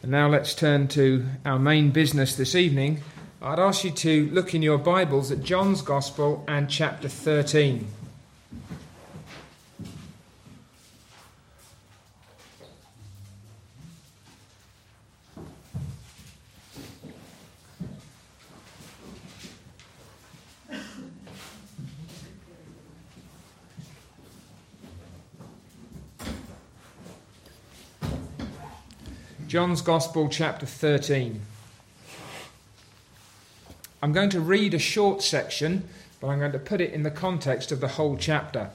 And now let's turn to our main business this evening. I'd ask you to look in your Bibles at John's Gospel and chapter 13. John's Gospel, chapter 13. I'm going to read a short section, but I'm going to put it in the context of the whole chapter.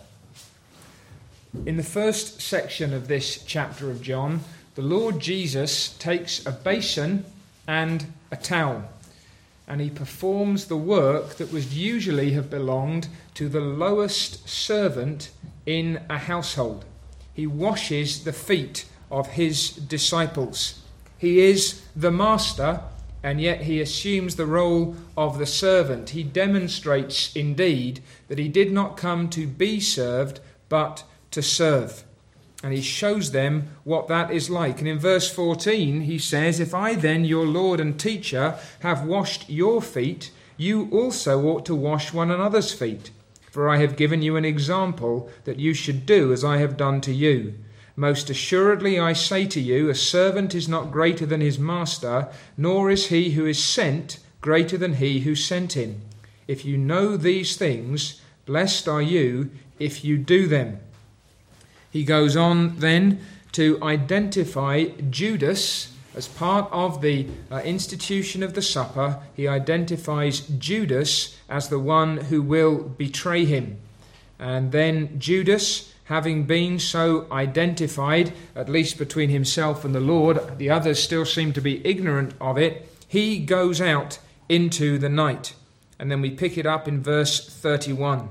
In the first section of this chapter of John, the Lord Jesus takes a basin and a towel, and he performs the work that would usually have belonged to the lowest servant in a household. He washes the feet of his disciples. He is the master, and yet he assumes the role of the servant. He demonstrates indeed that he did not come to be served, but to serve. And he shows them what that is like. And in verse 14 he says, "If I then, your Lord and teacher, have washed your feet, you also ought to wash one another's feet. For I have given you an example that you should do as I have done to you. Most assuredly I say to you, a servant is not greater than his master, nor is he who is sent greater than he who sent him. If you know these things, blessed are you if you do them." He goes on then to identify Judas as part of the institution of the supper. He identifies Judas as the one who will betray him. And then Judas, having been so identified, at least between himself and the Lord, the others still seem to be ignorant of it, he goes out into the night. And then we pick it up in verse 31.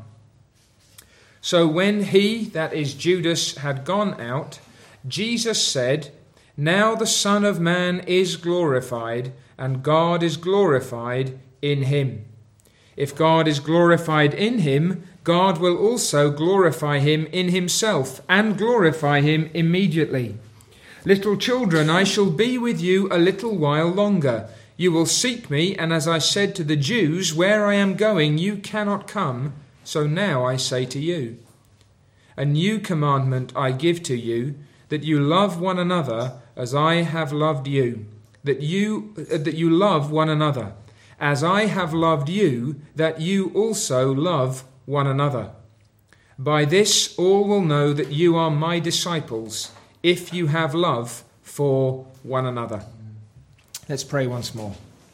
"So when he," that is Judas, "had gone out, Jesus said, 'Now the Son of Man is glorified, and God is glorified in him. If God is glorified in him, God will also glorify him in himself, and glorify him immediately. Little children, I shall be with you a little while longer. You will seek me, and as I said to the Jews, where I am going, you cannot come. So now I say to you, a new commandment I give to you, that you love one another as I have loved you, that you love one another. As I have loved you, that you also love one another. By this all will know that you are my disciples, if you have love for one another." Let's pray once more.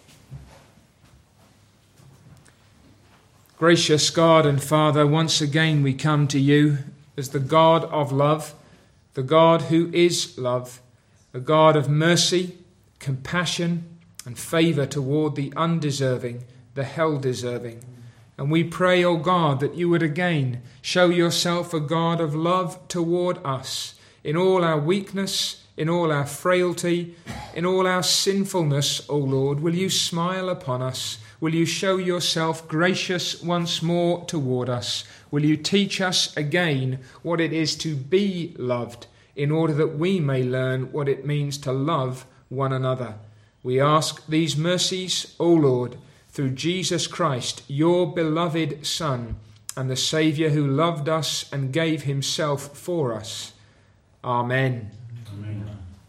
Gracious God and Father, once again we come to you as the God of love, the God who is love, a God of mercy, compassion, and favour toward the undeserving, the hell-deserving. And we pray, O God, that you would again show yourself a God of love toward us in all our weakness, in all our frailty, in all our sinfulness, O Lord. Will you smile upon us? Will you show yourself gracious once more toward us? Will you teach us again what it is to be loved, in order that we may learn what it means to love one another? We ask these mercies, O Lord, through Jesus Christ, your beloved Son, and the Saviour who loved us and gave himself for us. Amen. Amen.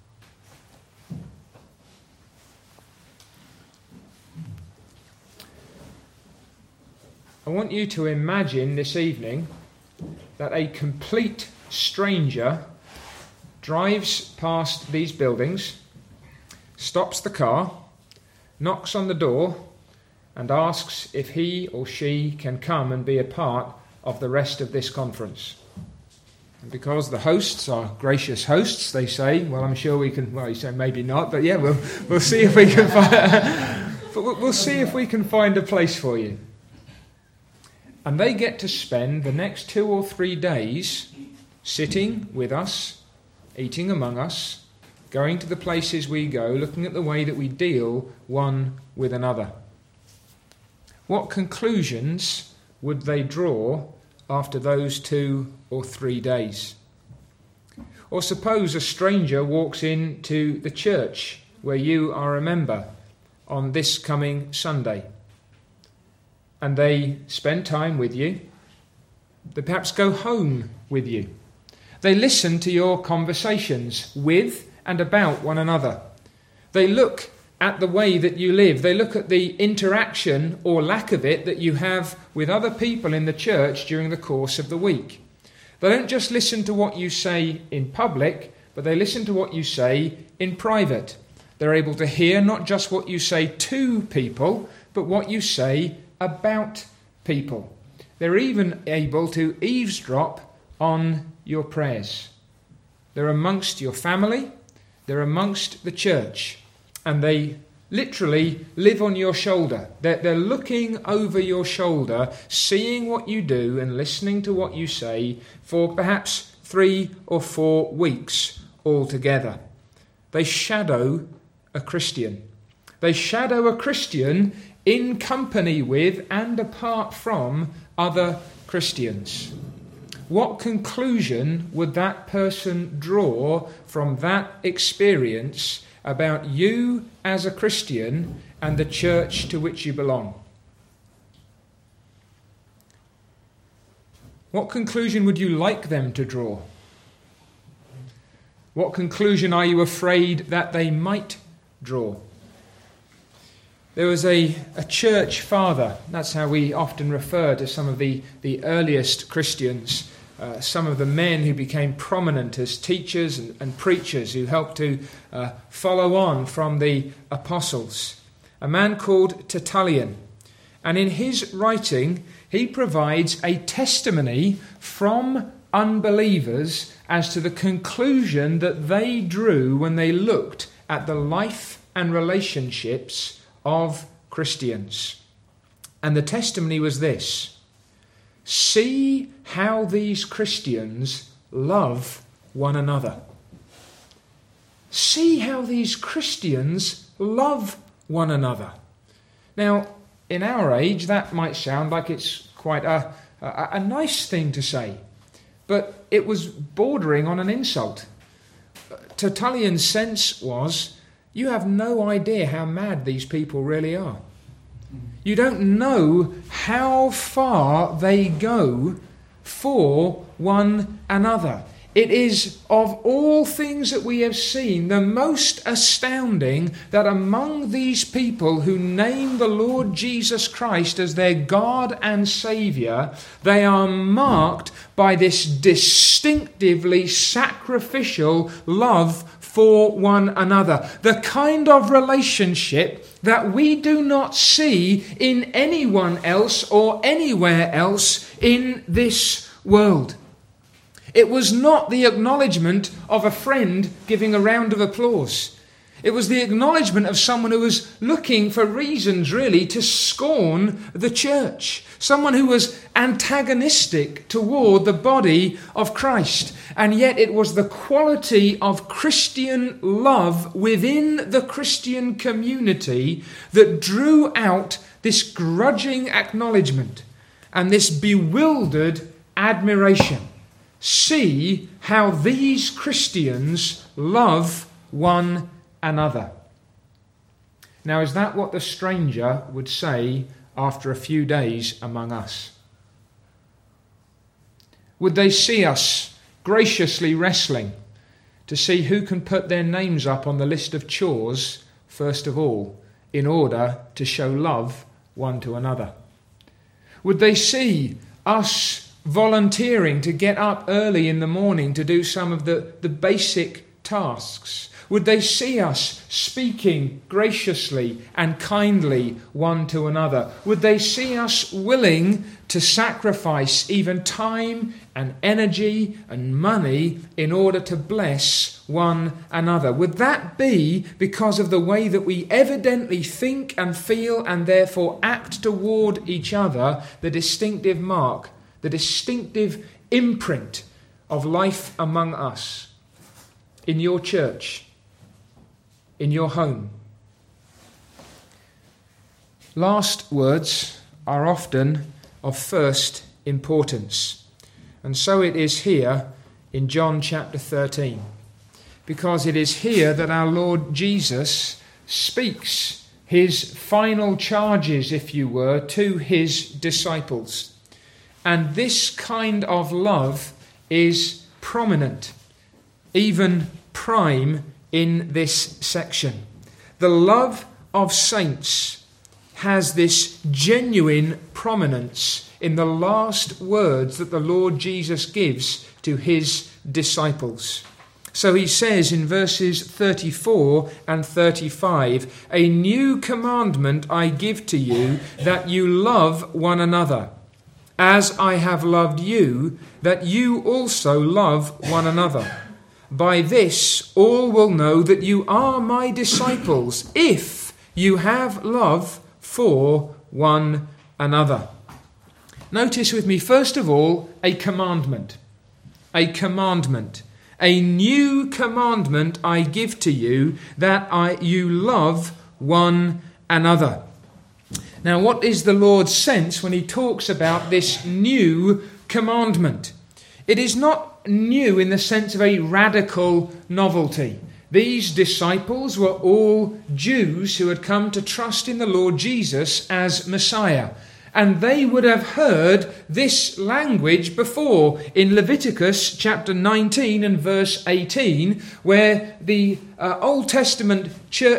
I want you to imagine this evening that a complete stranger drives past these buildings, stops the car, knocks on the door, and asks if he or she can come and be a part of the rest of this conference. And because the hosts are gracious hosts, they say, well, I'm sure we can, well, you say maybe not, but yeah, we'll see if we can we'll see if we can find a place for you. And they get to spend the next 2 or 3 days sitting with us, eating among us, going to the places we go, looking at the way that we deal one with another. What conclusions would they draw after those 2 or 3 days? Or suppose a stranger walks into the church where you are a member on this coming Sunday. And they spend time with you. They perhaps go home with you. They listen to your conversations with and about one another. They look at the way that you live. They look at the interaction or lack of it that you have with other people in the church during the course of the week. They don't just listen to what you say in public, but they listen to what you say in private. They're able to hear not just what you say to people, but what you say about people. They're even able to eavesdrop on your prayers. They're amongst your family, they're amongst the church, and they literally live on your shoulder. They're looking over your shoulder, seeing what you do and listening to what you say for perhaps 3 or 4 weeks altogether. They shadow a Christian. They shadow a Christian in company with and apart from other Christians. What conclusion would that person draw from that experience about you as a Christian and the church to which you belong? What conclusion would you like them to draw? What conclusion are you afraid that they might draw? There was a church father, that's how we often refer to some of the earliest Christians, some of the men who became prominent as teachers and preachers who helped to follow on from the apostles. A man called Tertullian. And in his writing, he provides a testimony from unbelievers as to the conclusion that they drew when they looked at the life and relationships of Christians. And the testimony was this: see how these Christians love one another. See how these Christians love one another. Now, in our age, that might sound like it's quite a nice thing to say, but it was bordering on an insult. Tertullian's sense was, you have no idea how mad these people really are. You don't know how far they go for one another. It is, of all things that we have seen, the most astounding that among these people who name the Lord Jesus Christ as their God and Saviour, they are marked by this distinctively sacrificial love for one another. The kind of relationship that we do not see in anyone else or anywhere else in this world. It was not the acknowledgement of a friend giving a round of applause. It was the acknowledgement of someone who was looking for reasons really to scorn the church. Someone who was antagonistic toward the body of Christ. And yet it was the quality of Christian love within the Christian community that drew out this grudging acknowledgement and this bewildered admiration. See how these Christians love one another. Now, is that what the stranger would say after a few days among us? Would they see us graciously wrestling to see who can put their names up on the list of chores first of all, in order to show love one to another? Would they see us volunteering to get up early in the morning to do some of the basic tasks? Would they see us speaking graciously and kindly one to another? Would they see us willing to sacrifice even time and energy and money in order to bless one another? Would that be because of the way that we evidently think and feel and therefore act toward each other, the distinctive mark, the distinctive imprint of life among us, in your church, in your home? Last words are often of first importance, and so it is here in John chapter 13. because it is here that our Lord Jesus speaks his final charges, if you were, to his disciples. And this kind of love is prominent, even prime, in this section. The love of saints has this genuine prominence in the last words that the Lord Jesus gives to his disciples. So he says in verses 34 and 35, "A new commandment I give to you, that you love one another. As I have loved you, that you also love one another. By this all will know that you are my disciples, if you have love for one another." Notice with me, first of all, a commandment. A commandment. "A new commandment I give to you, that you love one another." Now, what is the Lord's sense when he talks about this new commandment? It is not new in the sense of a radical novelty. These disciples were all Jews who had come to trust in the Lord Jesus as Messiah. And they would have heard this language before in Leviticus chapter 19 and verse 18, where the Old Testament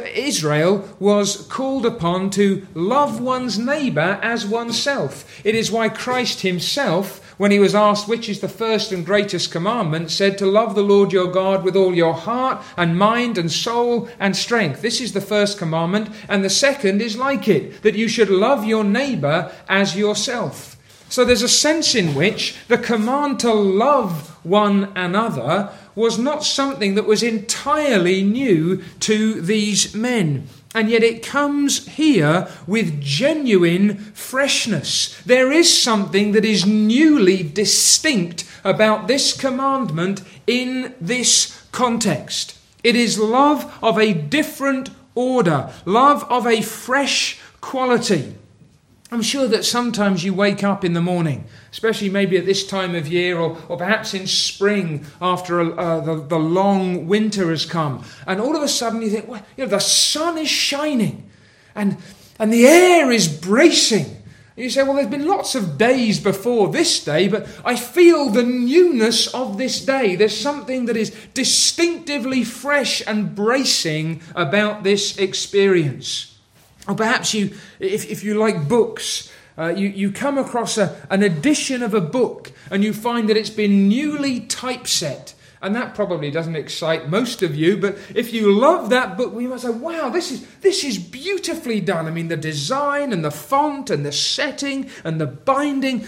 Israel was called upon to love one's neighbour as oneself. It is why Christ himself, when he was asked which is the first and greatest commandment, said to love the Lord your God with all your heart and mind and soul and strength. This is the first commandment, and the second is like it, that you should love your neighbour as yourself. So there's a sense in which the command to love one another was not something that was entirely new to these men. And yet it comes here with genuine freshness. There is something that is newly distinct about this commandment in this context. It is love of a different order, love of a fresh quality. I'm sure that sometimes you wake up in the morning, especially maybe at this time of year, or perhaps in spring after the long winter has come, and all of a sudden you think, well, the sun is shining and the air is bracing. And you say, well, there's been lots of days before this day, but I feel the newness of this day. There's something that is distinctively fresh and bracing about this experience. Or perhaps you, if you like books, you come across an edition of a book and you find that it's been newly typeset. And that probably doesn't excite most of you, but if you love that book, we must say, wow, this is beautifully done. I mean, the design and the font and the setting and the binding,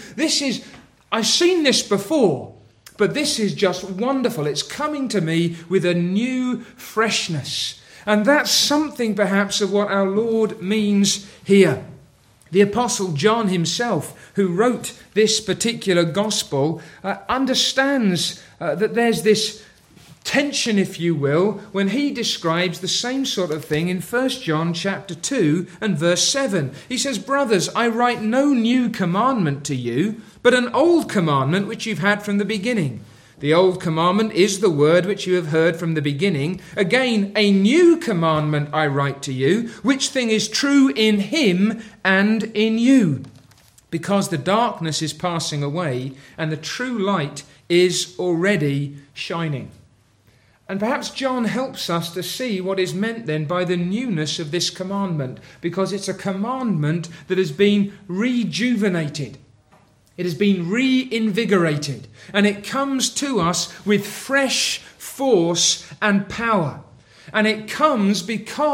I've seen this before, but this is just wonderful. It's coming to me with a new freshness. And that's something perhaps of what our Lord means here. The Apostle John himself, who wrote this particular gospel, understands that there's this tension, if you will, when he describes the same sort of thing in 1 John chapter 2 and verse 7. He says, "Brothers, I write no new commandment to you, but an old commandment which you've had from the beginning. The old commandment is the word which you have heard from the beginning. Again, a new commandment I write to you, which thing is true in him and in you. Because the darkness is passing away and the true light is already shining." And perhaps John helps us to see what is meant then by the newness of this commandment, because it's a commandment that has been rejuvenated. It has been reinvigorated, and it comes to us with fresh force and power. And it comes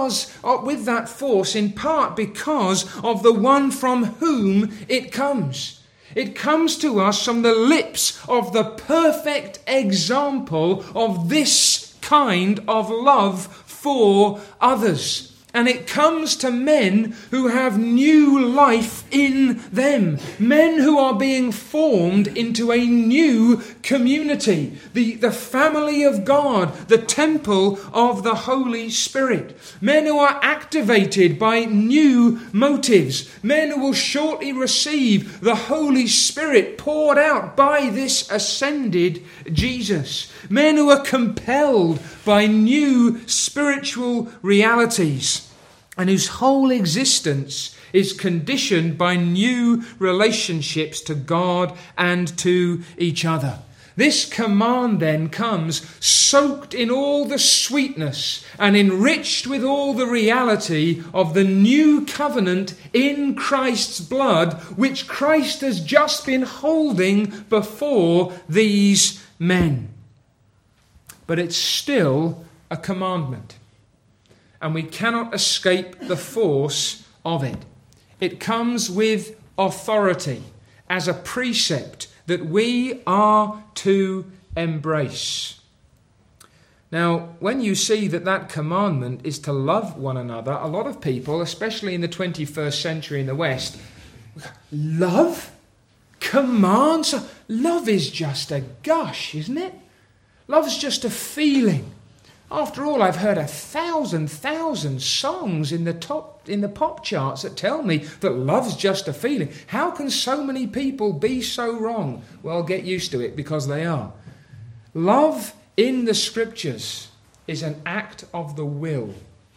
with that force, in part because of the one from whom it comes. It comes to us from the lips of the perfect example of this kind of love for others. And it comes to men who have new life in them. Men who are being formed into a new community. The family of God. The temple of the Holy Spirit. Men who are activated by new motives. Men who will shortly receive the Holy Spirit poured out by this ascended Jesus. Men who are compelled by new spiritual realities. And whose whole existence is conditioned by new relationships to God and to each other. This command then comes soaked in all the sweetness and enriched with all the reality of the new covenant in Christ's blood, which Christ has just been holding before these men. But it's still a commandment. And we cannot escape the force of it. It comes with authority as a precept that we are to embrace. Now, when you see that commandment is to love one another, a lot of people, especially in the 21st century in the West, love? Commands? Love is just a gush, isn't it? Love's just a feeling. After all, I've heard 1,000 songs in the pop charts that tell me that love's just a feeling. How can so many people be so wrong? Well, get used to it, because they are. Love in the Scriptures is an act of the will,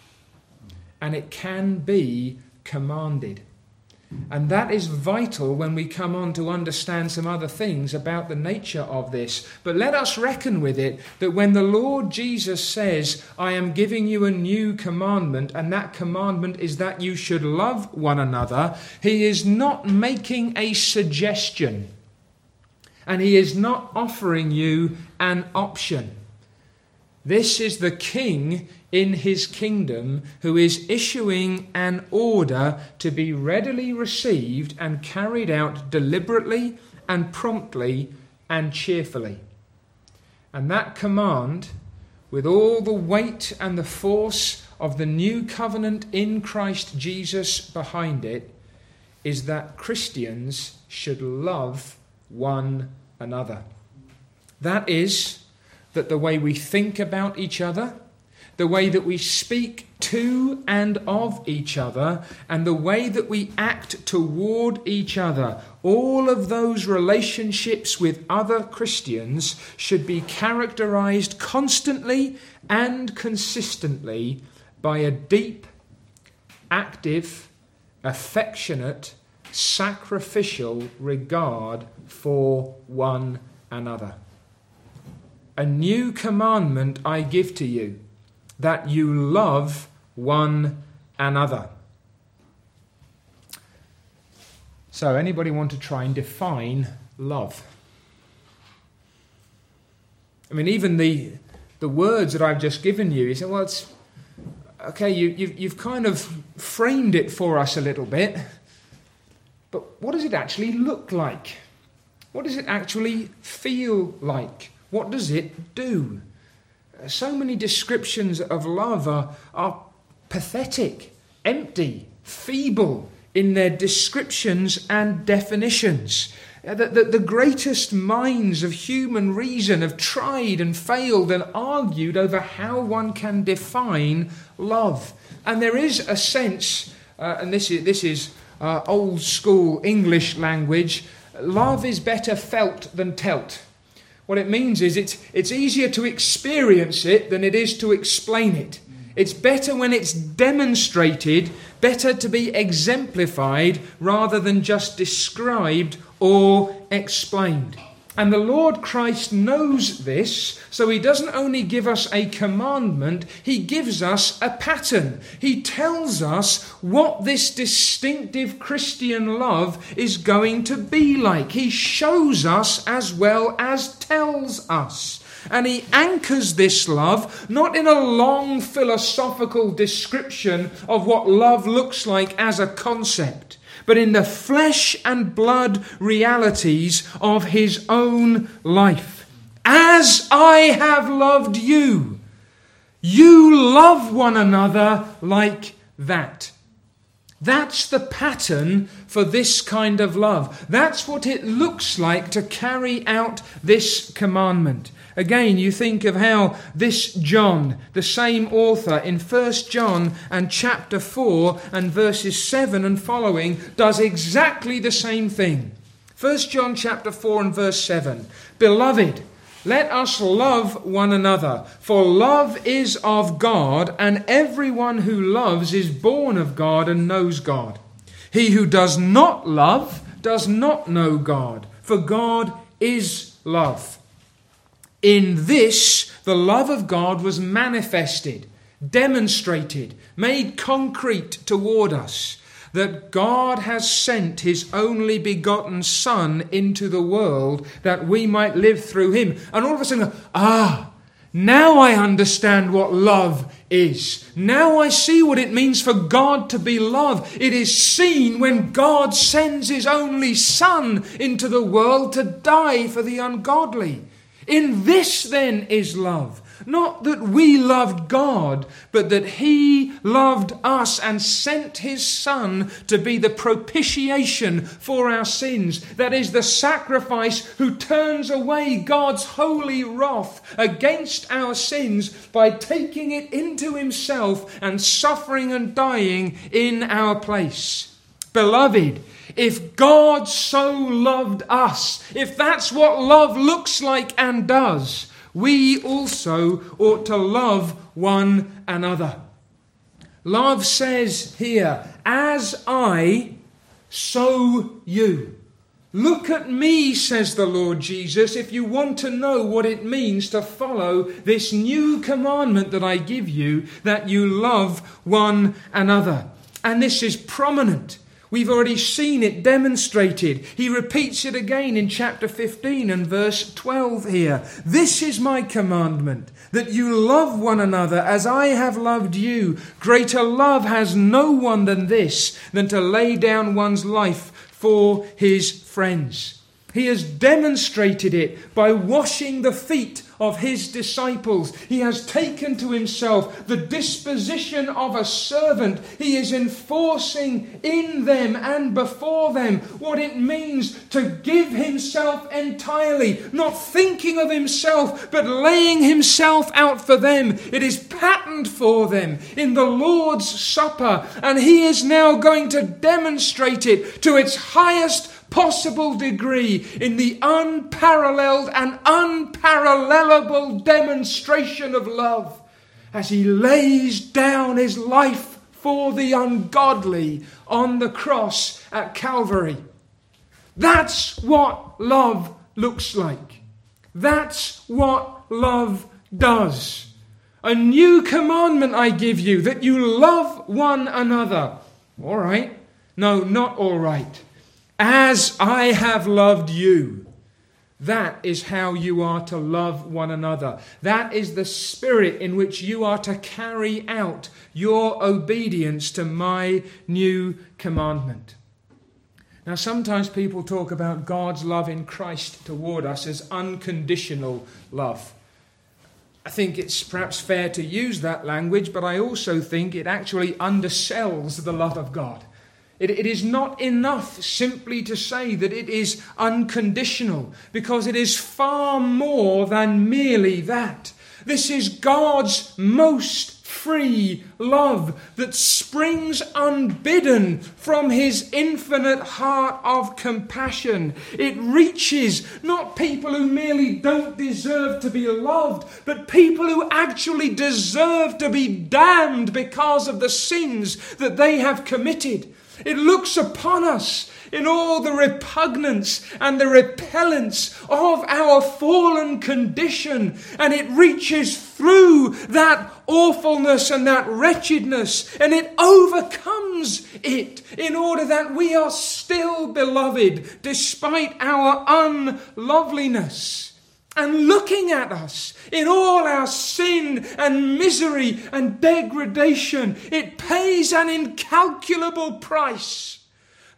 and it can be commanded. And that is vital when we come on to understand some other things about the nature of this. But let us reckon with it that when the Lord Jesus says, I am giving you a new commandment, and that commandment is that you should love one another, he is not making a suggestion. And he is not offering you an option. This is the King in his kingdom who is issuing an order to be readily received and carried out deliberately and promptly and cheerfully. And that command, with all the weight and the force of the new covenant in Christ Jesus behind it, is that Christians should love one another. That is, that the way we think about each other, the way that we speak to and of each other, and the way that we act toward each other, all of those relationships with other Christians should be characterized constantly and consistently by a deep, active, affectionate, sacrificial regard for one another. A new commandment I give to you, that you love one another. So, anybody want to try and define love? I mean, even the words that I've just given you say, well, it's okay, you've kind of framed it for us a little bit, but what does it actually look like? What does it actually feel like? What does it do? So many descriptions of love are pathetic, empty, feeble in their descriptions and definitions. The greatest minds of human reason have tried and failed and argued over how one can define love. And there is a sense, and this is old school English language, love is better felt than telt. What it means is it's easier to experience it than it is to explain it. It's better when it's demonstrated, better to be exemplified rather than just described or explained. And the Lord Christ knows this, so he doesn't only give us a commandment, he gives us a pattern. He tells us what this distinctive Christian love is going to be like. He shows us as well as tells us. And he anchors this love not in a long philosophical description of what love looks like as a concept, but in the flesh and blood realities of his own life. As I have loved you, you love one another like that. That's the pattern for this kind of love. That's what it looks like to carry out this commandment. Again, you think of how this John, the same author in 1 John and chapter 4 and verses 7 and following, does exactly the same thing. 1 John chapter 4 and verse 7. Beloved, let us love one another, for love is of God, and everyone who loves is born of God and knows God. He who does not love does not know God, for God is love. In this, the love of God was manifested, demonstrated, made concrete toward us, that God has sent his only begotten Son into the world that we might live through him. And all of a sudden, now I understand what love is. Now I see what it means for God to be love. It is seen when God sends his only Son into the world to die for the ungodly. In this then is love. Not that we loved God, but that he loved us and sent his Son to be the propitiation for our sins. That is the sacrifice who turns away God's holy wrath against our sins by taking it into himself and suffering and dying in our place. Beloved, if God so loved us, if that's what love looks like and does, we also ought to love one another. Love says here, as I, so you. Look at me, says the Lord Jesus, if you want to know what it means to follow this new commandment that I give you, that you love one another. And this is prominent. We've already seen it demonstrated. He repeats it again in chapter 15 and verse 12 here. This is my commandment, that you love one another as I have loved you. Greater love has no one than this, than to lay down one's life for his friends. He has demonstrated it by washing the feet of his disciples. He has taken to himself the disposition of a servant. He is enforcing in them and before them what it means to give himself entirely, not thinking of himself, but laying himself out for them. It is patterned for them in the Lord's Supper, and he is now going to demonstrate it to its highest possible degree in the unparalleled and unparallelable demonstration of love as he lays down his life for the ungodly on the cross at Calvary. That's what love looks like. That's what love does. A new commandment I give you, that you love one another. All right. No, not all right. As I have loved you. That is how you are to love one another. That is the spirit in which you are to carry out your obedience to my new commandment. Now, sometimes people talk about God's love in Christ toward us as unconditional love. I think it's perhaps fair to use that language, but I also think it actually undersells the love of God. It is not enough simply to say that it is unconditional, because it is far more than merely that. This is God's most free love that springs unbidden from his infinite heart of compassion. It reaches not people who merely don't deserve to be loved, but people who actually deserve to be damned because of the sins that they have committed. It looks upon us in all the repugnance and the repellence of our fallen condition, and it reaches through that awfulness and that wretchedness, and it overcomes it in order that we are still beloved despite our unloveliness. And looking at us in all our sin and misery and degradation, it pays an incalculable price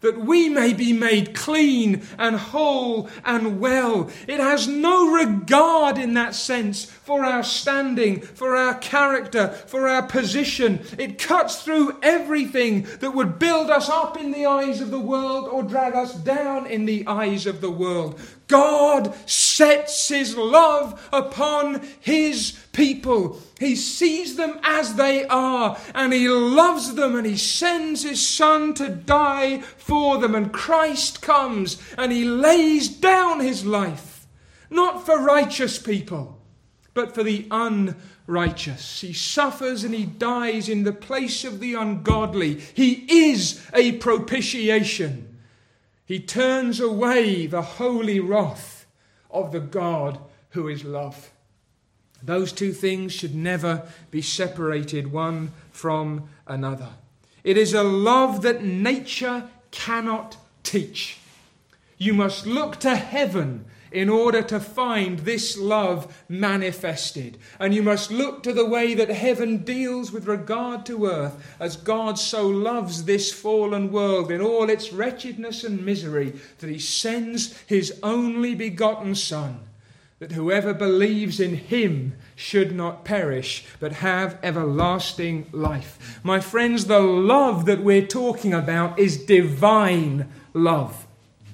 that we may be made clean and whole and well. It has no regard in that sense for our standing, for our character, for our position. It cuts through everything that would build us up in the eyes of the world or drag us down in the eyes of the world. God sets his love upon his people. He sees them as they are, and he loves them, and he sends his Son to die for them. And Christ comes and he lays down his life, not for righteous people, but for the unrighteous. He suffers and he dies in the place of the ungodly. He is a propitiation. He turns away the holy wrath of the God who is love. Those two things should never be separated one from another. It is a love that nature cannot teach. You must look to heaven in order to find this love manifested. And you must look to the way that heaven deals with regard to earth, as God so loves this fallen world in all its wretchedness and misery, that he sends his only begotten Son, that whoever believes in him should not perish, but have everlasting life. My friends, the love that we're talking about is divine love.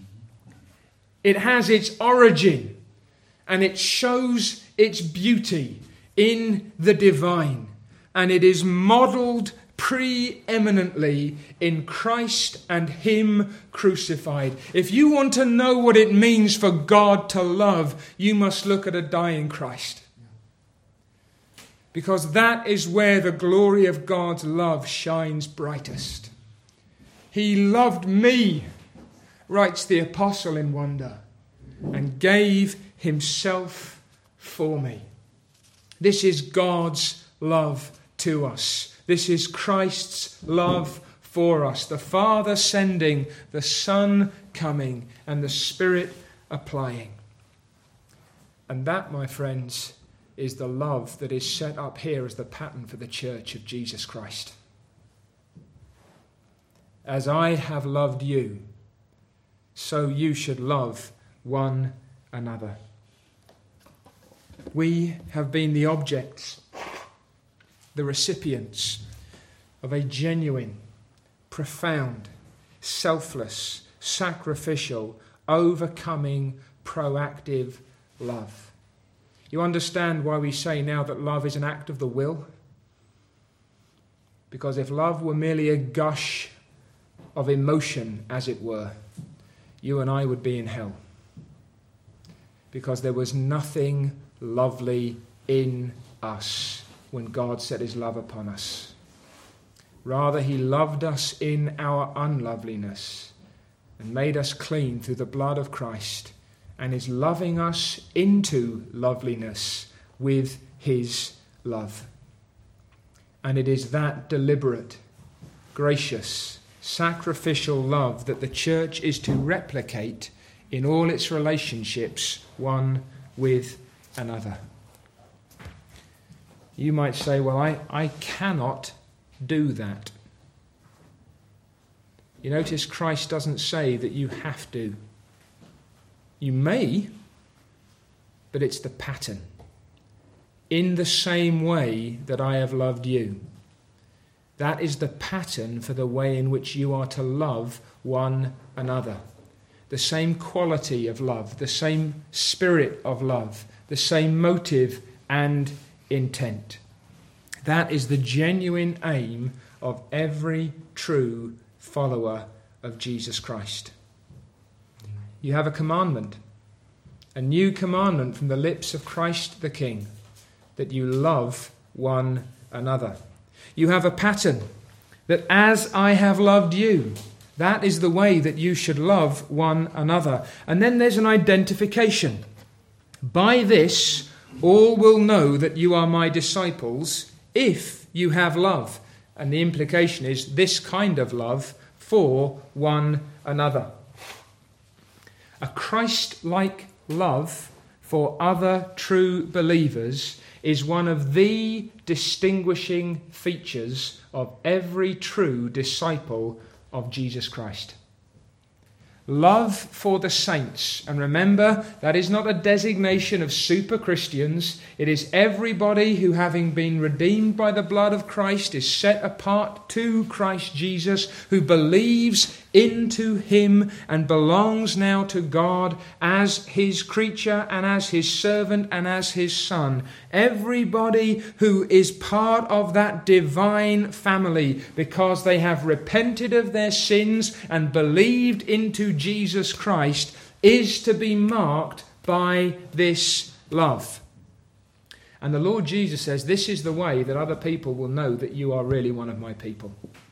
It has its origin and it shows its beauty in the divine, and it is modelled preeminently in Christ and him crucified. If you want to know what it means for God to love, you must look at a dying Christ, because that is where the glory of God's love shines brightest. He loved me, writes the apostle in wonder, and gave himself for me. This is God's love to us. This is Christ's love for us. The Father sending, the Son coming, and the Spirit applying. And that, my friends, is the love that is set up here as the pattern for the church of Jesus Christ. As I have loved you, so you should love one another. We have been the objects, the recipients of a genuine, profound, selfless, sacrificial, overcoming, proactive love. You understand why we say now that love is an act of the will? Because if love were merely a gush of emotion, as it were, you and I would be in hell. Because there was nothing lovely in us when God set his love upon us. Rather, he loved us in our unloveliness and made us clean through the blood of Christ, and is loving us into loveliness with his love. And it is that deliberate, gracious, sacrificial love that the church is to replicate in all its relationships one with another. You might say, well, I cannot do that. You notice Christ doesn't say that you have to. You may, but it's the pattern. In the same way that I have loved you. That is the pattern for the way in which you are to love one another. The same quality of love, the same spirit of love, the same motive and intent. That is the genuine aim of every true follower of Jesus Christ. You have a commandment, a new commandment from the lips of Christ the King, that you love one another. You have a pattern that as I have loved you, that is the way that you should love one another. And then there's an identification. By this, all will know that you are my disciples if you have love. And the implication is this kind of love for one another. A Christ-like love for other true believers is one of the distinguishing features of every true disciple of Jesus Christ. love for the saints. And remember, that is not a designation of super Christians. It is everybody who, having been redeemed by the blood of Christ, is set apart to Christ Jesus, who believes into him and belongs now to God as his creature and as his servant and as his son. Everybody who is part of that divine family because they have repented of their sins and believed into Jesus Christ is to be marked by this love. And the Lord Jesus says, this is the way that other people will know that you are really one of my people.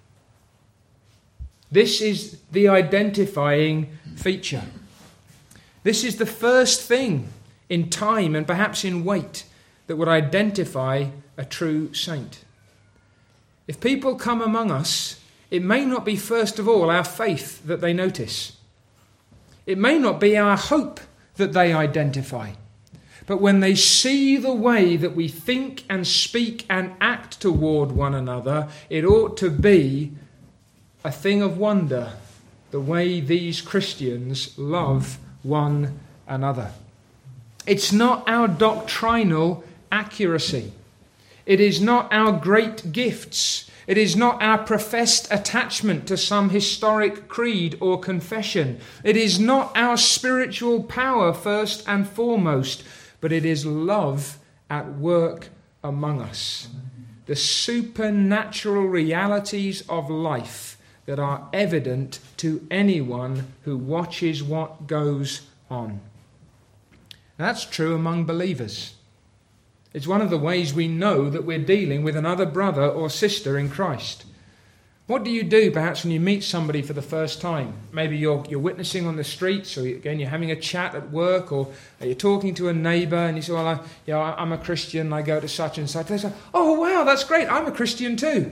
This is the identifying feature. This is the first thing in time and perhaps in weight that would identify a true saint. If people come among us, it may not be first of all our faith that they notice. It may not be our hope that they identify. But when they see the way that we think and speak and act toward one another, it ought to be a thing of wonder the way these Christians love one another. It's not our doctrinal accuracy. It is not our great gifts. It is not our professed attachment to some historic creed or confession. It is not our spiritual power first and foremost, but it is love at work among us. The supernatural realities of life that are evident to anyone who watches what goes on. That's true among believers. It's one of the ways we know that we're dealing with another brother or sister in Christ. What do you do perhaps when you meet somebody for the first time? Maybe you're witnessing on the streets, or again you're having a chat at work, or you're talking to a neighbour and you say, well, I'm a Christian, I go to such and such. They say, oh wow, that's great, I'm a Christian too.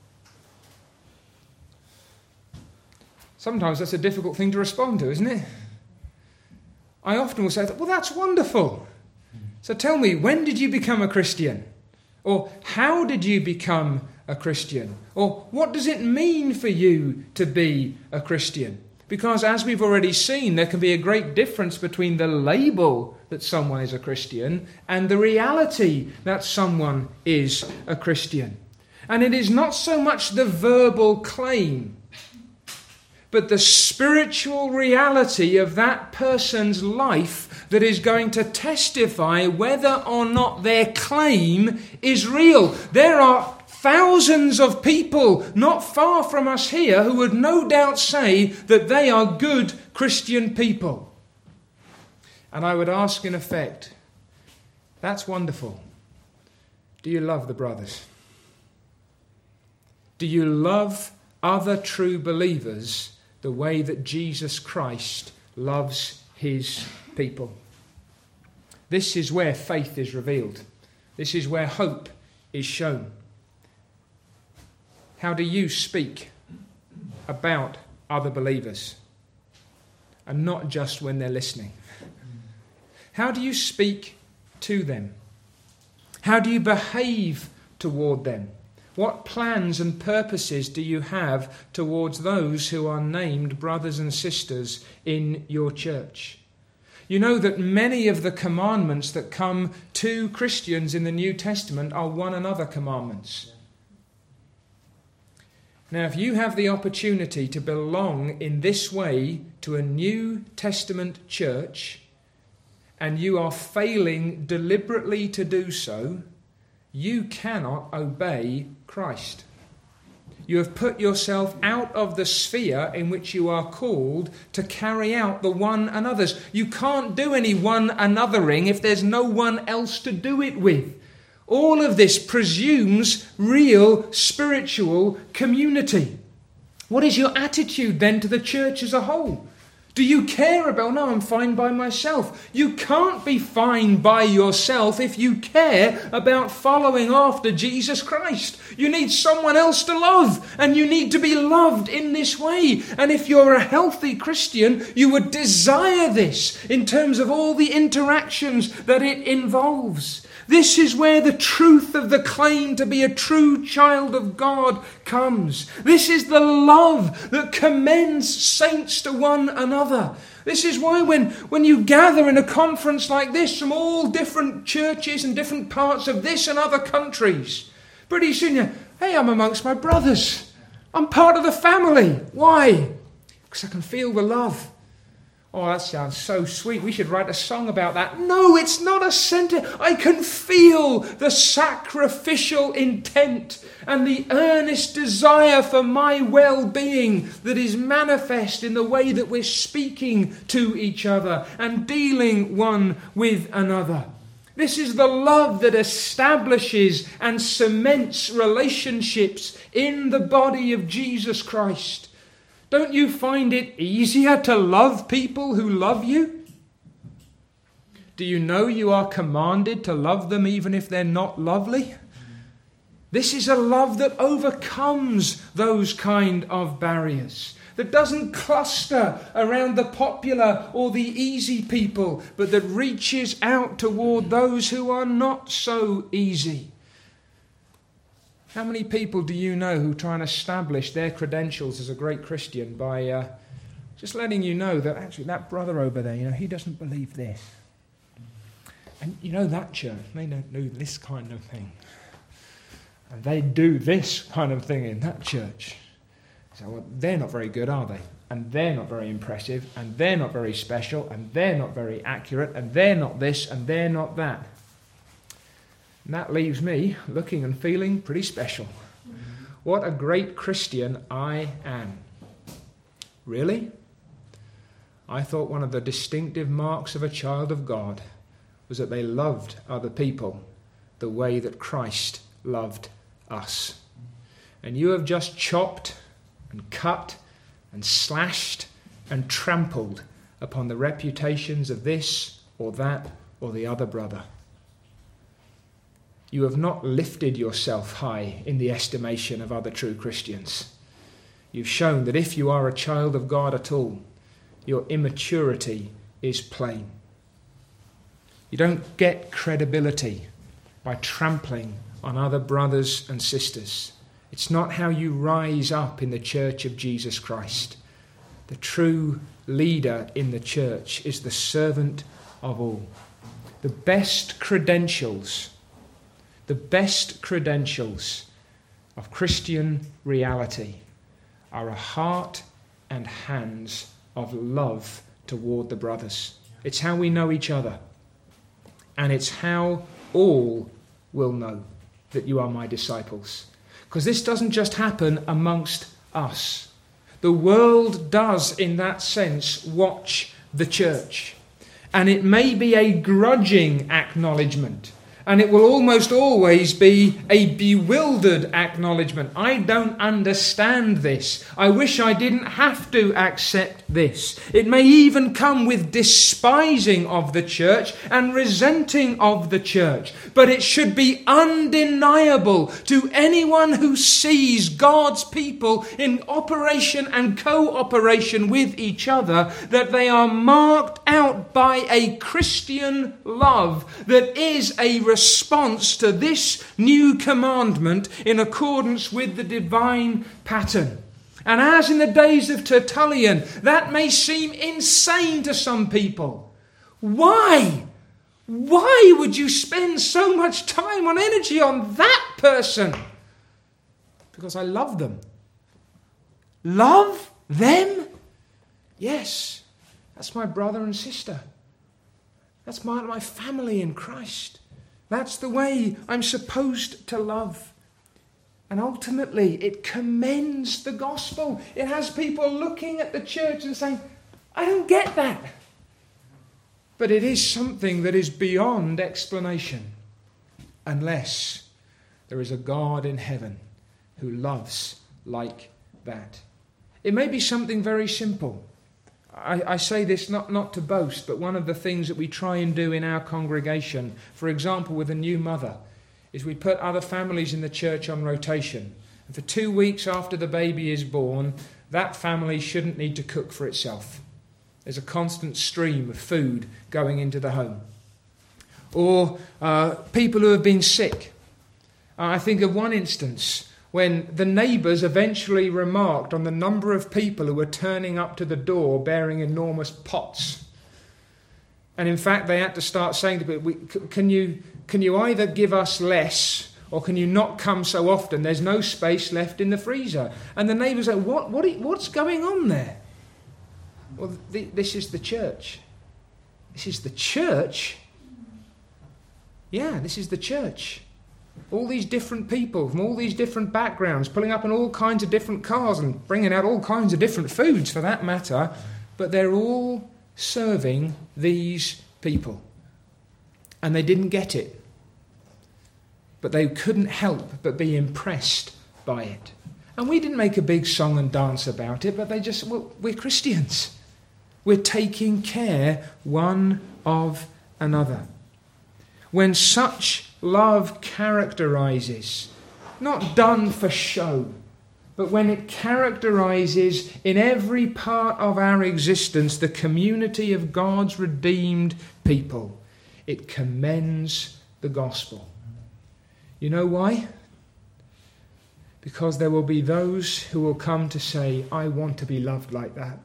Sometimes that's a difficult thing to respond to, isn't it? I often will say, well, that's wonderful. So tell me, when did you become a Christian? Or how did you become a Christian? Or what does it mean for you to be a Christian? Because as we've already seen, there can be a great difference between the label that someone is a Christian and the reality that someone is a Christian. And it is not so much the verbal claim, but the spiritual reality of that person's life that is going to testify whether or not their claim is real. There are thousands of people not far from us here who would no doubt say that they are good Christian people. And I would ask in effect, that's wonderful. Do you love the brothers? Do you love other true believers the way that Jesus Christ loves his people? This is where faith is revealed. This is where hope is shown. How do you speak about other believers? And not just when they're listening. How do you speak to them? How do you behave toward them? What plans and purposes do you have towards those who are named brothers and sisters in your church? You know that many of the commandments that come to Christians in the New Testament are one another commandments. Now, if you have the opportunity to belong in this way to a New Testament church, and you are failing deliberately to do so, you cannot obey Christ. You have put yourself out of the sphere in which you are called to carry out the one another's. You can't do any one anothering if there's no one else to do it with. All of this presumes real spiritual community. What is your attitude then to the church as a whole? Do you care about, no, I'm fine by myself? You can't be fine by yourself if you care about following after Jesus Christ. You need someone else to love, and you need to be loved in this way. And if you're a healthy Christian, you would desire this in terms of all the interactions that it involves. This is where the truth of the claim to be a true child of God comes. This is the love that commends saints to one another. This is why when you gather in a conference like this from all different churches and different parts of this and other countries, pretty soon hey, I'm amongst my brothers. I'm part of the family. Why? Because I can feel the love. Oh, that sounds so sweet. We should write a song about that. No, it's not a sentence. I can feel the sacrificial intent and the earnest desire for my well-being that is manifest in the way that we're speaking to each other and dealing one with another. This is the love that establishes and cements relationships in the body of Jesus Christ. Don't you find it easier to love people who love you? Do you know you are commanded to love them even if they're not lovely? This is a love that overcomes those kind of barriers, that doesn't cluster around the popular or the easy people, but that reaches out toward those who are not so easy. How many people do you know who try and establish their credentials as a great Christian by just letting you know that actually that brother over there, he doesn't believe this. And that church, they don't do this kind of thing. And they do this kind of thing in that church. So well, they're not very good, are they? And they're not very impressive, and they're not very special, and they're not very accurate, and they're not this, and they're not that. And that leaves me looking and feeling pretty special. What a great Christian I am. Really? I thought one of the distinctive marks of a child of God was that they loved other people the way that Christ loved us. And you have just chopped and cut and slashed and trampled upon the reputations of this or that or the other brother. You have not lifted yourself high in the estimation of other true Christians. You've shown that if you are a child of God at all, your immaturity is plain. You don't get credibility by trampling on other brothers and sisters. It's not how you rise up in the church of Jesus Christ. The true leader in the church is the servant of all. The best credentials of Christian reality are a heart and hands of love toward the brothers. It's how we know each other. And it's how all will know that you are my disciples. Because this doesn't just happen amongst us. The world does, in that sense, watch the church. And it may be a grudging acknowledgement. And it will almost always be a bewildered acknowledgement. I don't understand this. I wish I didn't have to accept this. It may even come with despising of the church and resenting of the church. But it should be undeniable to anyone who sees God's people in operation and cooperation with each other that they are marked out by a Christian love that is a response to this new commandment in accordance with the divine pattern. And as in the days of Tertullian, that may seem insane to some people. Why? Why would you spend so much time and energy on that person? Because I love them. Love them? Yes, that's my brother and sister. That's my family in Christ. That's the way I'm supposed to love. And ultimately, it commends the gospel. It has people looking at the church and saying, I don't get that. But it is something that is beyond explanation, unless there is a God in heaven who loves like that. It may be something very simple. I say this not to boast, but one of the things that we try and do in our congregation, for example, with a new mother, is we put other families in the church on rotation. And for 2 weeks after the baby is born, that family shouldn't need to cook for itself. There's a constant stream of food going into the home. or people who have been sick. I think of one instance when the neighbours eventually remarked on the number of people who were turning up to the door bearing enormous pots. And in fact, they had to start saying to people, can you either give us less or can you not come so often? There's no space left in the freezer. And the neighbours said, what's going on there? Well, this is the church. This is the church? Yeah, this is the church. All these different people from all these different backgrounds, pulling up in all kinds of different cars and bringing out all kinds of different foods for that matter, but they're all serving these people. And they didn't get it. But they couldn't help but be impressed by it. And we didn't make a big song and dance about it, but they just, well, we're Christians. We're taking care one of another. When such love characterizes, not done for show, but when it characterizes in every part of our existence the community of God's redeemed people, it commends the gospel. You know why? Because there will be those who will come to say, I want to be loved like that.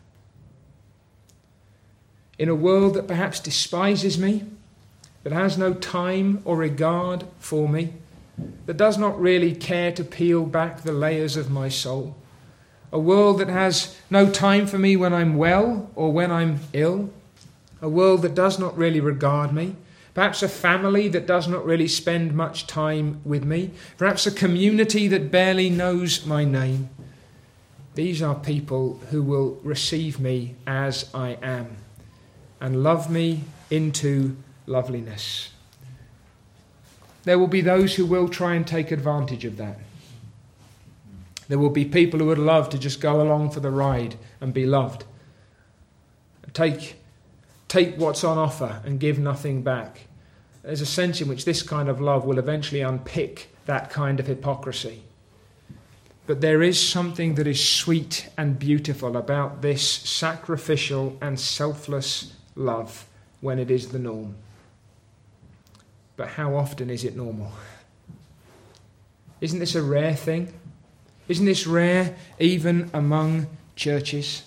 In a world that perhaps despises me, that has no time or regard for me, that does not really care to peel back the layers of my soul, a world that has no time for me when I'm well or when I'm ill, a world that does not really regard me, perhaps a family that does not really spend much time with me, perhaps a community that barely knows my name. These are people who will receive me as I am and love me into loveliness. There will be those who will try and take advantage of that. There will be people who would love to just go along for the ride and be loved. Take what's on offer and give nothing back. There's a sense in which this kind of love will eventually unpick that kind of hypocrisy. But there is something that is sweet and beautiful about this sacrificial and selfless love when it is the norm. But how often is it normal? Isn't this a rare thing? Isn't this rare even among churches?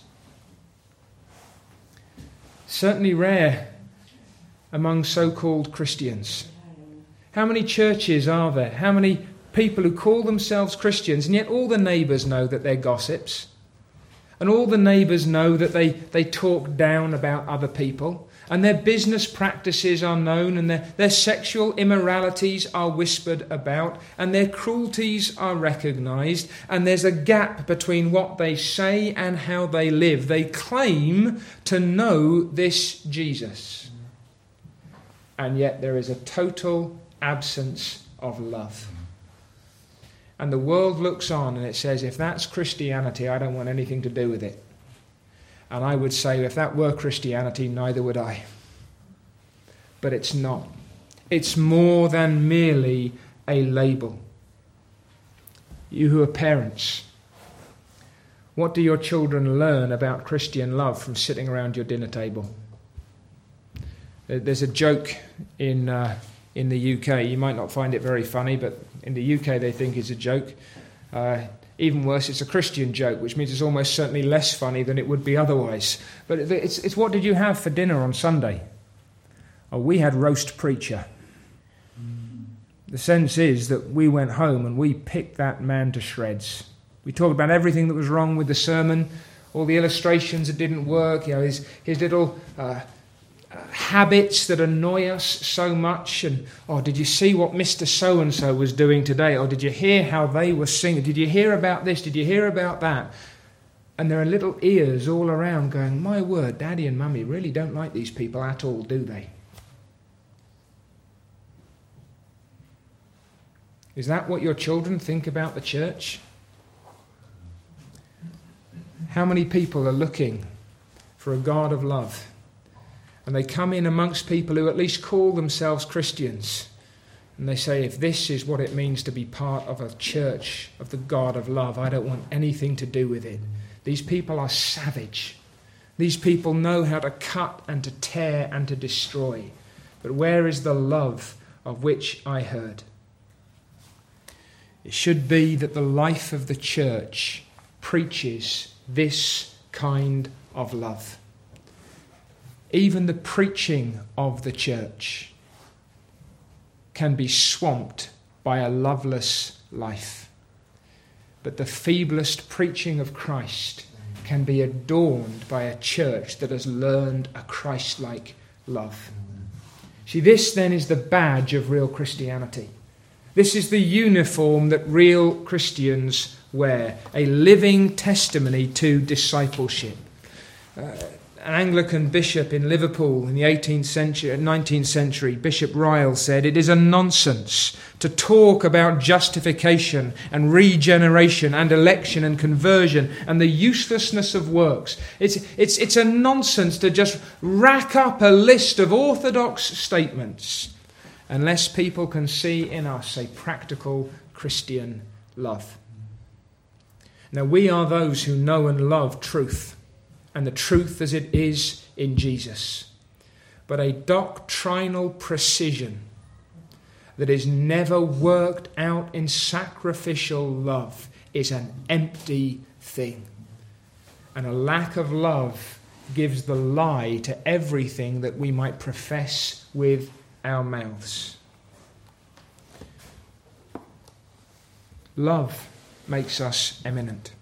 Certainly rare among so-called Christians. How many churches are there? How many people who call themselves Christians, and yet all the neighbours know that they're gossips? And all the neighbours know that they talk down about other people, and their business practices are known, and their sexual immoralities are whispered about, and their cruelties are recognised, and there's a gap between what they say and how they live. They claim to know this Jesus, and yet there is a total absence of love. And the world looks on and it says, if that's Christianity, I don't want anything to do with it. And I would say, if that were Christianity, neither would I. But it's not. It's more than merely a label. You who are parents, what do your children learn about Christian love from sitting around your dinner table? There's a joke in the UK. You might not find it very funny, but in the UK they think it's a joke. Even worse, it's a Christian joke, which means it's almost certainly less funny than it would be otherwise. But it's what did you have for dinner on Sunday? Oh, we had roast preacher. The sense is that we went home and we picked that man to shreds. We talked about everything that was wrong with the sermon, all the illustrations that didn't work, his little habits that annoy us so much, and did you see what Mr. So-and-so was doing today? Or did you hear how they were singing? Did you hear about this? Did you hear about that? And there are little ears all around going, my word, Daddy and Mummy really don't like these people at all, do they? Is that what your children think about the church? How many people are looking for a God of love? And they come in amongst people who at least call themselves Christians. And they say, if this is what it means to be part of a church of the God of love, I don't want anything to do with it. These people are savage. These people know how to cut and to tear and to destroy. But where is the love of which I heard? It should be that the life of the church preaches this kind of love. Even the preaching of the church can be swamped by a loveless life. But the feeblest preaching of Christ can be adorned by a church that has learned a Christ-like love. See, this then is the badge of real Christianity. This is the uniform that real Christians wear, a living testimony to discipleship. An Anglican bishop in Liverpool in the 19th century, Bishop Ryle, said, "It is a nonsense to talk about justification and regeneration and election and conversion and the uselessness of works. It's a nonsense to just rack up a list of orthodox statements unless people can see in us a practical Christian love." Now, we are those who know and love truth, and the truth as it is in Jesus. But a doctrinal precision that is never worked out in sacrificial love is an empty thing. And a lack of love gives the lie to everything that we might profess with our mouths. Love makes us eminent.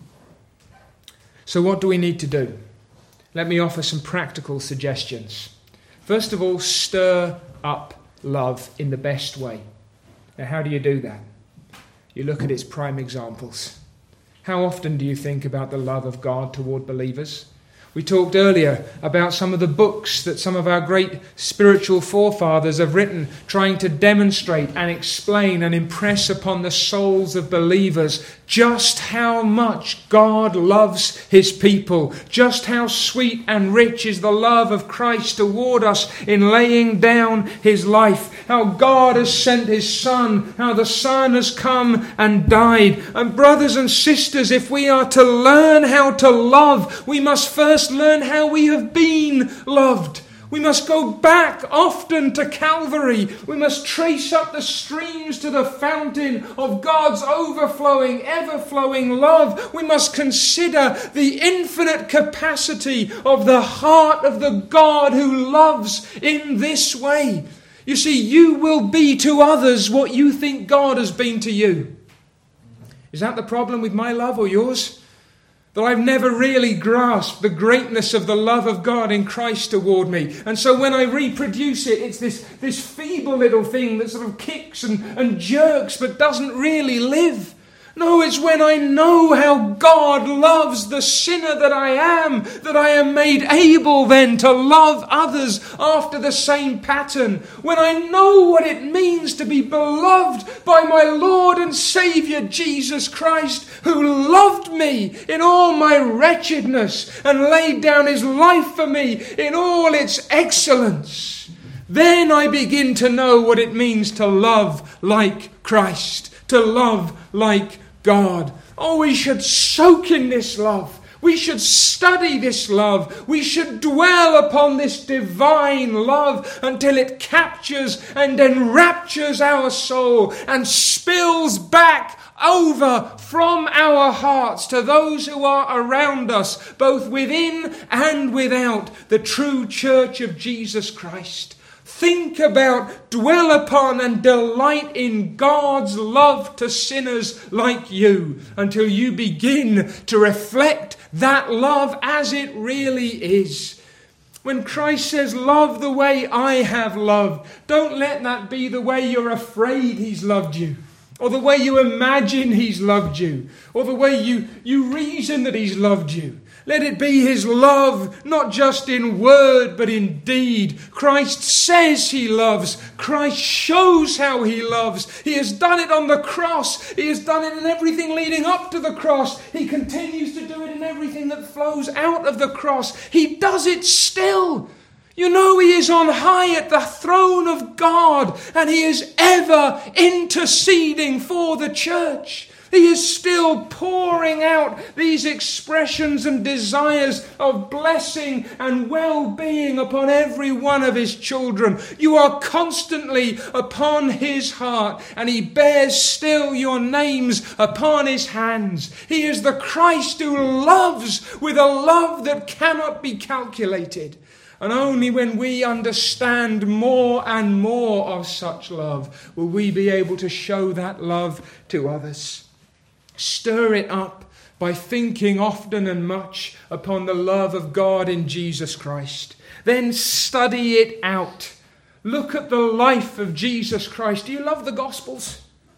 So what do we need to do? Let me offer some practical suggestions. First of all, stir up love in the best way. Now, how do you do that? You look at its prime examples. How often do you think about the love of God toward believers? We talked earlier about some of the books that some of our great spiritual forefathers have written, trying to demonstrate and explain and impress upon the souls of believers just how much God loves his people, just how sweet and rich is the love of Christ toward us in laying down his life, how God has sent his Son, how the Son has come and died. And brothers and sisters, if we are to learn how to love, we must first learn how we have been loved. We must go back often to Calvary. We must trace up the streams to the fountain of God's overflowing, ever-flowing love. We must consider the infinite capacity of the heart of the God who loves in this way. You see, you will be to others what you think God has been to you. Is that the problem with my love or yours? That I've never really grasped the greatness of the love of God in Christ toward me. And so when I reproduce it, it's this feeble little thing that sort of kicks and jerks but doesn't really live. No, it's when I know how God loves the sinner that I am made able then to love others after the same pattern. When I know what it means to be beloved by my Lord and Saviour Jesus Christ, who loved me in all my wretchedness and laid down his life for me in all its excellence. Then I begin to know what it means to love like Christ, to love like God. Oh, we should soak in this love. We should study this love. We should dwell upon this divine love until it captures and enraptures our soul and spills back over from our hearts to those who are around us, both within and without the true church of Jesus Christ. Think about, dwell upon and delight in God's love to sinners like you until you begin to reflect that love as it really is. When Christ says, love the way I have loved, don't let that be the way you're afraid he's loved you, or the way you imagine he's loved you, or the way you reason that he's loved you. Let it be his love, not just in word, but in deed. Christ says he loves. Christ shows how he loves. He has done it on the cross. He has done it in everything leading up to the cross. He continues to do it in everything that flows out of the cross. He does it still. You know he is on high at the throne of God, and he is ever interceding for the church. He is still pouring out these expressions and desires of blessing and well-being upon every one of his children. You are constantly upon his heart, and he bears still your names upon his hands. He is the Christ who loves with a love that cannot be calculated. And only when we understand more and more of such love will we be able to show that love to others. Stir it up by thinking often and much upon the love of God in Jesus Christ. Then study it out. Look at the life of Jesus Christ. Do you love the Gospels?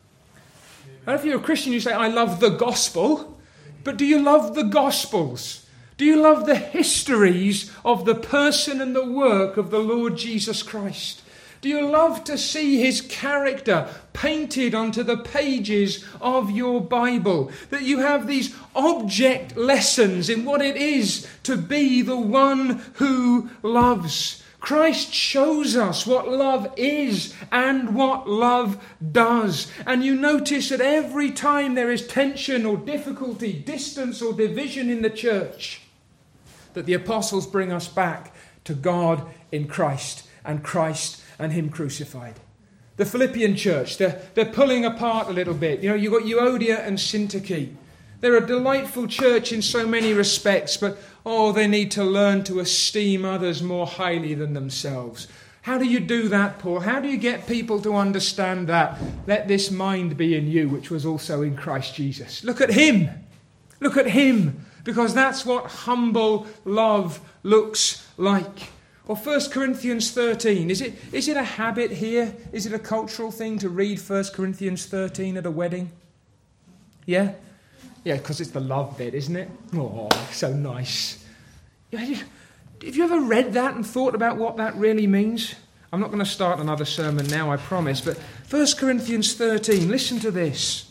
And if you're a Christian, you say, I love the Gospel. But do you love the Gospels? Do you love the histories of the person and the work of the Lord Jesus Christ? Do you love to see his character painted onto the pages of your Bible? That you have these object lessons in what it is to be the one who loves. Christ shows us what love is and what love does. And you notice that every time there is tension or difficulty, distance or division in the church, that the apostles bring us back to God in Christ and him crucified. The Philippian church, they're pulling apart a little bit. You know, you've got Euodia and Syntyche. They're a delightful church in so many respects, but they need to learn to esteem others more highly than themselves. How do you do that, Paul? How do you get people to understand that? Let this mind be in you, which was also in Christ Jesus. Look at him. Look at him, because that's what humble love looks like. Or 1 Corinthians 13. Is it a habit here? Is it a cultural thing to read 1 Corinthians 13 at a wedding? Yeah? Yeah, because it's the love bit, isn't it? Oh, so nice. Have you ever read that and thought about what that really means? I'm not going to start another sermon now, I promise, but 1 Corinthians 13, listen to this.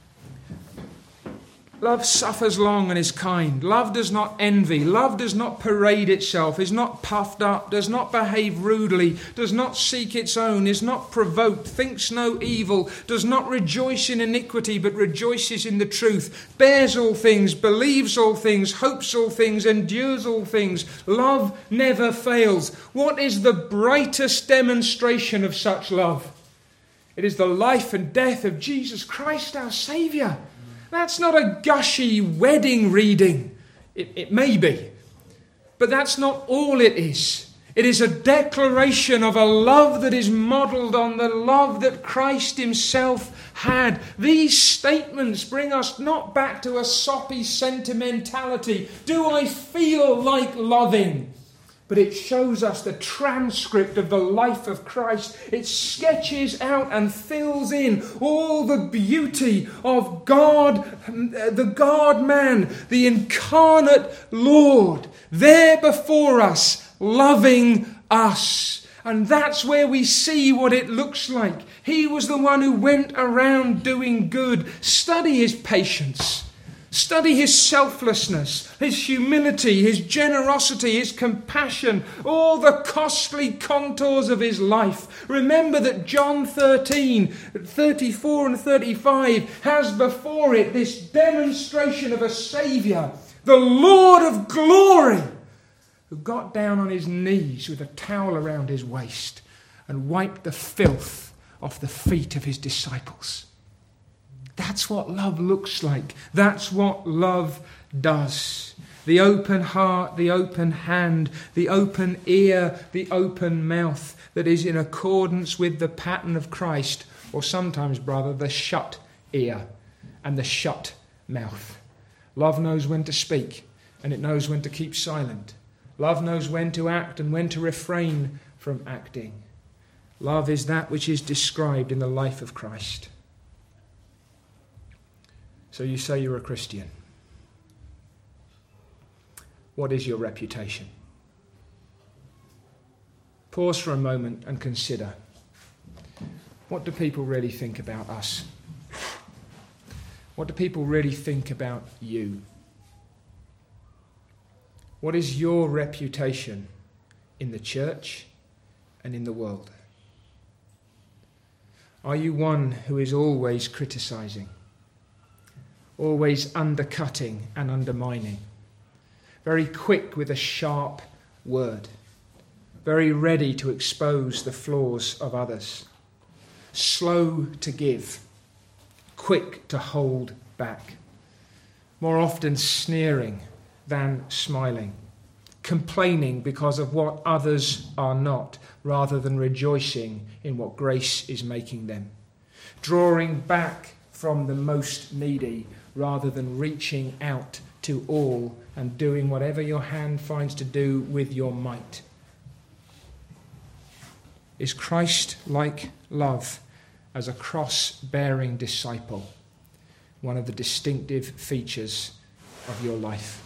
Love suffers long and is kind. Love does not envy. Love does not parade itself, is not puffed up, does not behave rudely, does not seek its own, is not provoked, thinks no evil, does not rejoice in iniquity, but rejoices in the truth, bears all things, believes all things, hopes all things, endures all things. Love never fails. What is the brightest demonstration of such love? It is the life and death of Jesus Christ, our Saviour. That's not a gushy wedding reading. It may be. But that's not all it is. It is a declaration of a love that is modelled on the love that Christ himself had. These statements bring us not back to a soppy sentimentality. Do I feel like loving? But it shows us the transcript of the life of Christ. It sketches out and fills in all the beauty of God, the God-man, the incarnate Lord, there before us, loving us. And that's where we see what it looks like. He was the one who went around doing good. Study his patience. Study his selflessness, his humility, his generosity, his compassion, all the costly contours of his life. Remember that John 13, 34 and 35 has before it this demonstration of a Saviour, the Lord of glory, who got down on his knees with a towel around his waist and wiped the filth off the feet of his disciples. That's what love looks like. That's what love does. The open heart, the open hand, the open ear, the open mouth that is in accordance with the pattern of Christ, or sometimes, brother, the shut ear and the shut mouth. Love knows when to speak and it knows when to keep silent. Love knows when to act and when to refrain from acting. Love is that which is described in the life of Christ. So you say you're a Christian. What is your reputation? Pause for a moment and consider. What do people really think about us? What do people really think about you? What is your reputation in the church and in the world? Are you one who is always criticising? always undercutting and undermining, very quick with a sharp word, very ready to expose the flaws of others, slow to give, quick to hold back, more often sneering than smiling, complaining because of what others are not, rather than rejoicing in what grace is making them, drawing back from the most needy rather than reaching out to all and doing whatever your hand finds to do with your might. Is Christ-like love as a cross-bearing disciple one of the distinctive features of your life?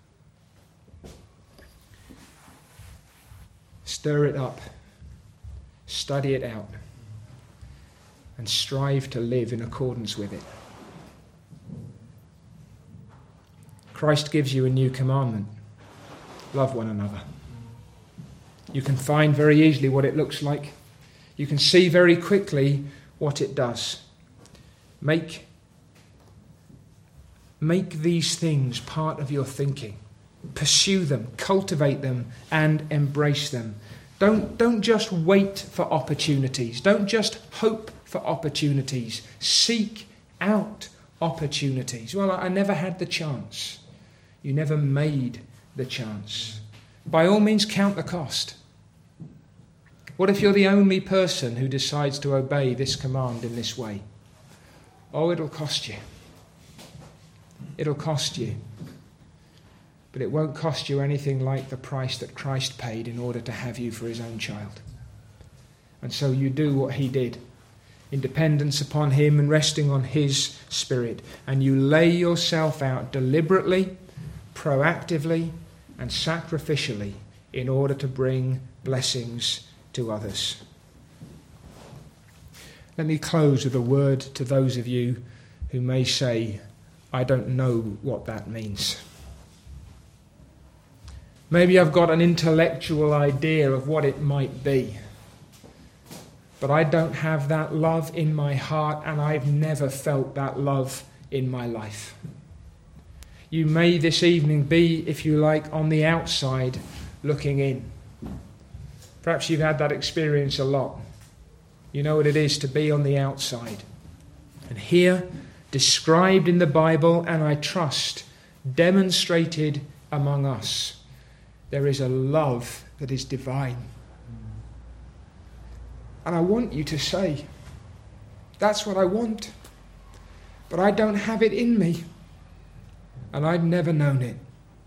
Stir it up, study it out, and strive to live in accordance with it. Christ gives you a new commandment. Love one another. You can find very easily what it looks like. You can see very quickly what it does. Make these things part of your thinking. Pursue them, cultivate them, and embrace them. Don't just wait for opportunities. Don't just hope for opportunities. Seek out opportunities. Well, I never had the chance. You never made the chance. By all means, count the cost. What if you're the only person who decides to obey this command in this way? Oh, it'll cost you. It'll cost you. But it won't cost you anything like the price that Christ paid in order to have you for his own child. And so you do what he did, in dependence upon him and resting on his Spirit. And you lay yourself out deliberately, proactively, and sacrificially in order to bring blessings to others. Let me close with a word to those of you who may say, I don't know what that means. Maybe I've got an intellectual idea of what it might be, but I don't have that love in my heart, and I've never felt that love in my life. You may this evening be, if you like, on the outside looking in. Perhaps you've had that experience a lot. You know what it is to be on the outside. And here, described in the Bible, and I trust demonstrated among us, there is a love that is divine. And I want you to say, that's what I want. But I don't have it in me. And I've never known it.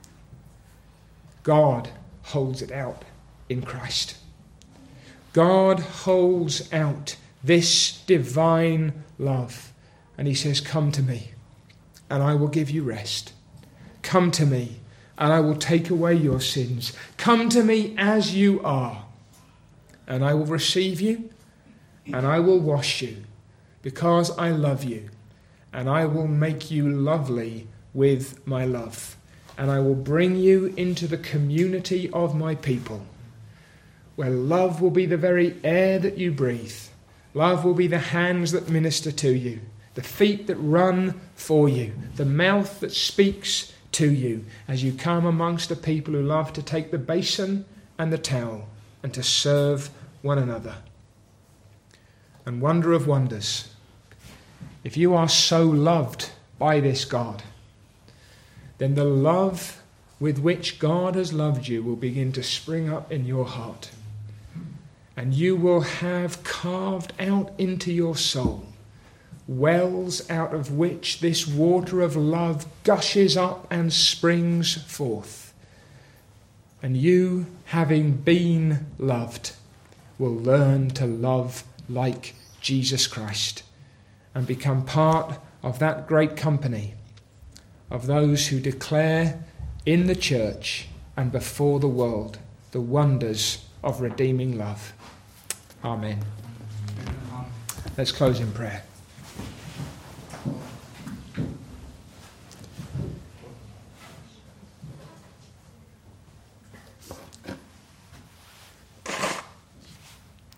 God holds it out in Christ. God holds out this divine love. And he says, come to me, and I will give you rest. Come to me, and I will take away your sins. Come to me as you are, and I will receive you, and I will wash you, because I love you, and I will make you lovely with my love, and I will bring you into the community of my people, where love will be the very air that you breathe. Love will be the hands that minister to you, the feet that run for you, the mouth that speaks to you as you come amongst a people who love to take the basin and the towel and to serve one another. And wonder of wonders, if you are so loved by this God, then the love with which God has loved you will begin to spring up in your heart. And you will have carved out into your soul wells out of which this water of love gushes up and springs forth. And you, having been loved, will learn to love like Jesus Christ and become part of that great company of those who declare in the church and before the world the wonders of redeeming love. Amen. Let's close in prayer.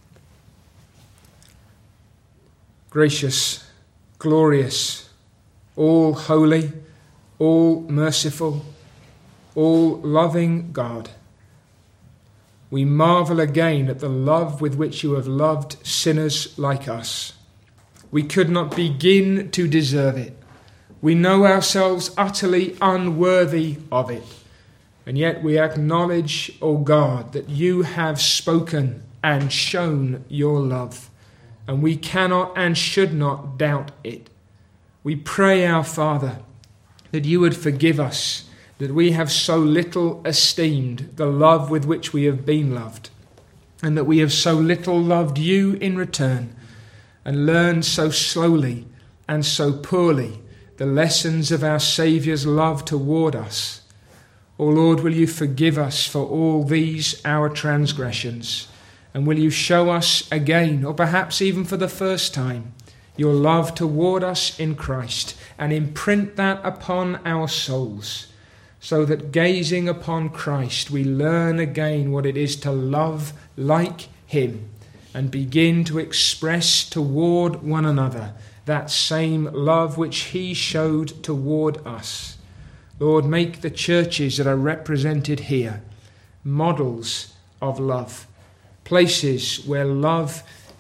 Gracious, glorious, all holy, all merciful, all loving God, we marvel again at the love with which you have loved sinners like us. We could not begin to deserve it. We know ourselves utterly unworthy of it. And yet we acknowledge, O God, that you have spoken and shown your love, and we cannot and should not doubt it. We pray, our Father, that you would forgive us, that we have so little esteemed the love with which we have been loved, and that we have so little loved you in return, and learned so slowly and so poorly the lessons of our Saviour's love toward us. O Lord, will you forgive us for all these our transgressions, and will you show us again, or perhaps even for the first time, your love toward us in Christ, and imprint that upon our souls, so that gazing upon Christ we learn again what it is to love like him, and begin to express toward one another that same love which he showed toward us. Lord, make the churches that are represented here models of love, places where love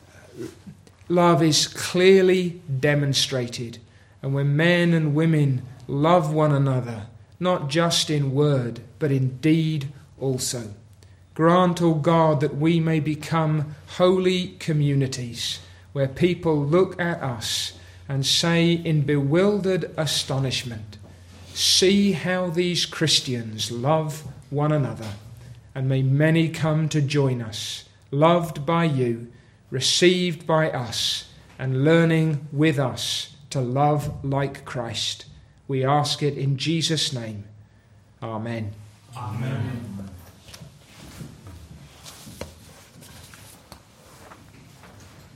is clearly demonstrated, and where men and women love one another, not just in word, but in deed also. Grant, O God, that we may become holy communities, where people look at us and say in bewildered astonishment, see how these Christians love one another. And may many come to join us, loved by you, received by us, and learning with us to love like Christ. We ask it in Jesus' name. Amen. Amen.